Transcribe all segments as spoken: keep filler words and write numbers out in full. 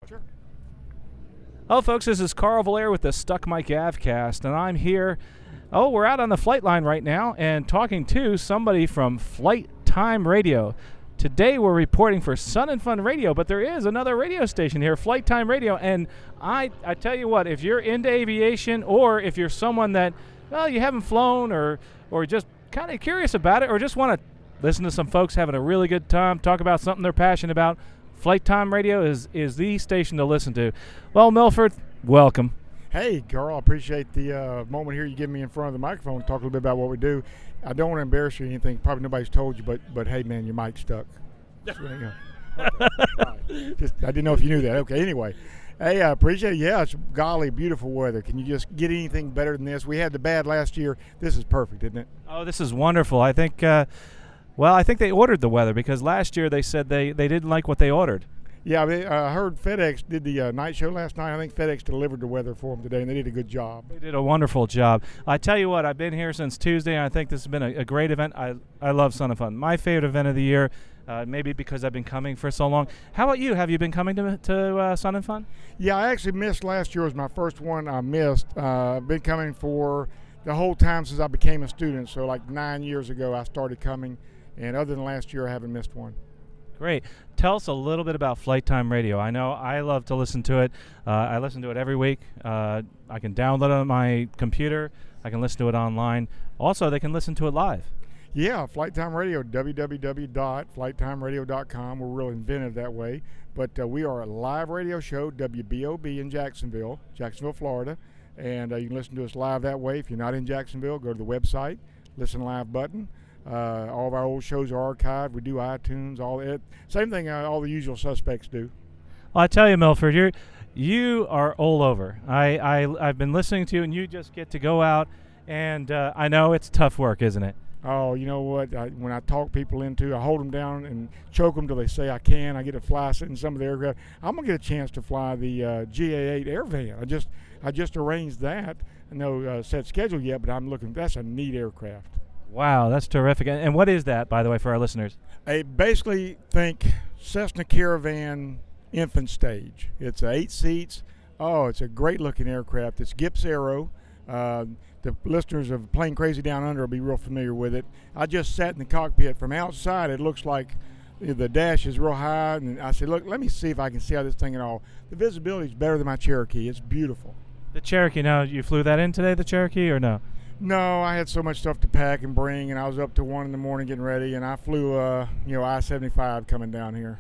Sure. Hello, folks. This is Carl Valair with the Stuck Mike Avcast, and I'm here. Oh, we're out on the flight line right now and talking to somebody from Flight Time Radio. Today we're reporting for Sun and Fun Radio, but there is another radio station here, Flight Time Radio, and I, I tell you what, if you're into aviation or if you're someone that, well, you haven't flown or, or just kind of curious about it or just want to listen to some folks having a really good time, talk about something they're passionate about, Flight Time Radio is, is the station to listen to. Well, Milford, welcome. Hey, Carl, I appreciate the uh, moment here you give me in front of the microphone to talk a little bit about what we do. I don't want to embarrass you or anything. Probably nobody's told you, but but hey, man, your mic's stuck. So, you know. Okay. Right. Just, I didn't know if you knew that. Okay, anyway. Hey, I appreciate it. Yeah, it's golly, beautiful weather. Can you just get anything better than this? We had the bad last year. This is perfect, isn't it? Oh, this is wonderful. I think, uh, well, I think they ordered the weather because last year they said they, they didn't like what they ordered. Yeah, I uh, heard FedEx did the uh, night show last night. I think FedEx delivered the weather for them today, and they did a good job. They did a wonderful job. I tell you what, I've been here since Tuesday, and I think this has been a, a great event. I I love Sun and Fun. My favorite event of the year, uh, maybe because I've been coming for so long. How about you? Have you been coming to, to uh, Sun and Fun? Yeah, I actually missed last year. It was my first one I missed. Uh, I've been coming for the whole time since I became a student. So like nine years ago, I started coming, and other than last year, I haven't missed one. Great. Tell us a little bit about Flight Time Radio. I know I love to listen to it. Uh, I listen to it every week. Uh, I can download it on my computer. I can listen to it online. Also, they can listen to it live. Yeah, Flight Time Radio, w w w dot flight time radio dot com. We're real inventive that way. But uh, we are a live radio show, W B O B in Jacksonville, Jacksonville, Florida. And uh, you can listen to us live that way. If you're not in Jacksonville, go to the website, listen live button. Uh, all of our old shows are archived. We do iTunes, all that. Same thing uh, all the usual suspects do. Well, I tell you, Milford, you're, you are all over. I, I, I've been listening to you, and you just get to go out, and uh, I know it's tough work, isn't it? Oh, you know what? I, when I talk people into, I hold them down and choke them till they say I can. I get to fly in some of the aircraft. I'm gonna get a chance to fly the uh, G A eight Airvan. I just, I just arranged that. No uh, set schedule yet, but I'm looking. That's a neat aircraft. Wow, that's terrific. And what is that, by the way, for our listeners? I basically think Cessna Caravan infant stage. It's eight seats. Oh, it's a great-looking aircraft. It's Gips Aero. Uh, the listeners of Plane Crazy Down Under will be real familiar with it. I just sat in the cockpit. From outside, it looks like the dash is real high. And I said, look, let me see if I can see how this thing at all. The visibility is better than my Cherokee. It's beautiful. The Cherokee, now, you flew that in today, the Cherokee, or no? No, I had so much stuff to pack and bring, and I was up to one in the morning getting ready, and I flew, uh, you know, I seventy-five coming down here.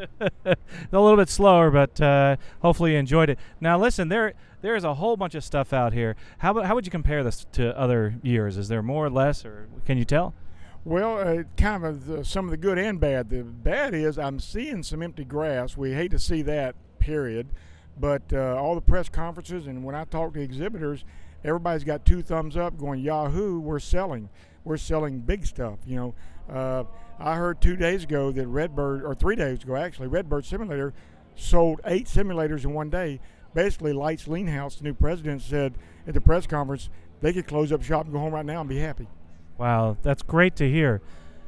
A little bit slower, but uh, hopefully you enjoyed it. Now, listen, there there is a whole bunch of stuff out here. How about, how would you compare this to other years? Is there more or less, or can you tell? Well, uh, kind of the, some of the good and bad. The bad is I'm seeing some empty grass. We hate to see that, period. But uh, all the press conferences, and when I talk to exhibitors, everybody's got two thumbs up going, Yahoo, we're selling. We're selling big stuff, you know. Uh, I heard two days ago that Redbird, or three days ago actually, Redbird Simulator sold eight simulators in one day. Basically, Lights Leanhouse, the new president, said at the press conference, they could close up shop and go home right now and be happy. Wow, that's great to hear.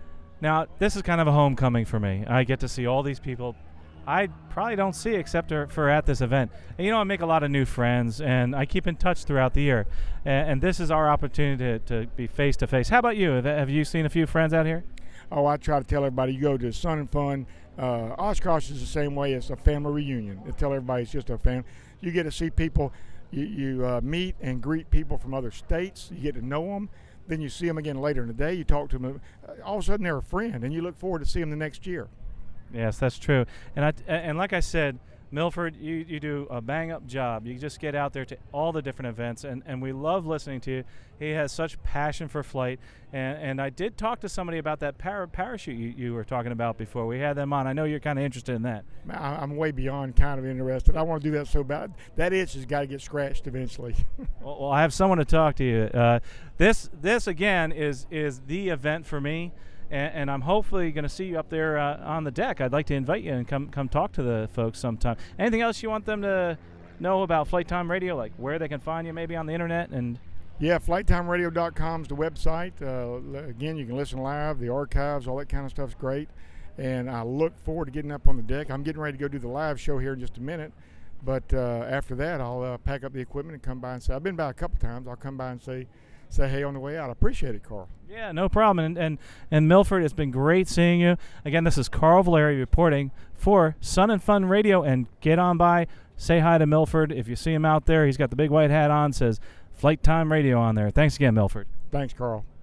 Now, this is kind of a homecoming for me. I get to see all these people I probably don't see except for at this event. And, you know, I make a lot of new friends, and I keep in touch throughout the year. And, and this is our opportunity to, to be face-to-face. How about you? Have you seen a few friends out here? Oh, I try to tell everybody, you go to Sun and Fun. Uh, Oshkosh is the same way. It's a family reunion. I tell everybody it's just a family. You get to see people. You, you uh, meet and greet people from other states. You get to know them. Then you see them again later in the day. You talk to them. All of a sudden, they're a friend, and you look forward to see them the next year. Yes, that's true. And I, and like I said, Milford, you, you do a bang-up job. You just get out there to all the different events, and, and we love listening to you. He has such passion for flight. And, and I did talk to somebody about that para, parachute you, you were talking about before. We had them on. I know you're kind of interested in that. I'm way beyond kind of interested. I want to do that so bad. That itch has got to get scratched eventually. well, well, I have someone to talk to you. Uh, this, this again, is, is the event for me. And, and I'm hopefully going to see you up there uh, on the deck. I'd like to invite you and come come talk to the folks sometime. Anything else you want them to know about Flight Time Radio, like where they can find you maybe on the internet? And yeah, flight time radio dot com is the website. Uh, again, you can listen live, the archives, all that kind of stuff's great. And I look forward to getting up on the deck. I'm getting ready to go do the live show here in just a minute. But uh, after that, I'll uh, pack up the equipment and come by and say, I've been by a couple times. I'll come by and say, say hey on the way out. I appreciate it, Carl. Yeah, no problem. And, and and Milford, it's been great seeing you. Again, this is Carl Valeri reporting for Sun and Fun Radio. And get on by, say hi to Milford. If you see him out there, he's got the big white hat on, says Flight Time Radio on there. Thanks again, Milford. Thanks, Carl.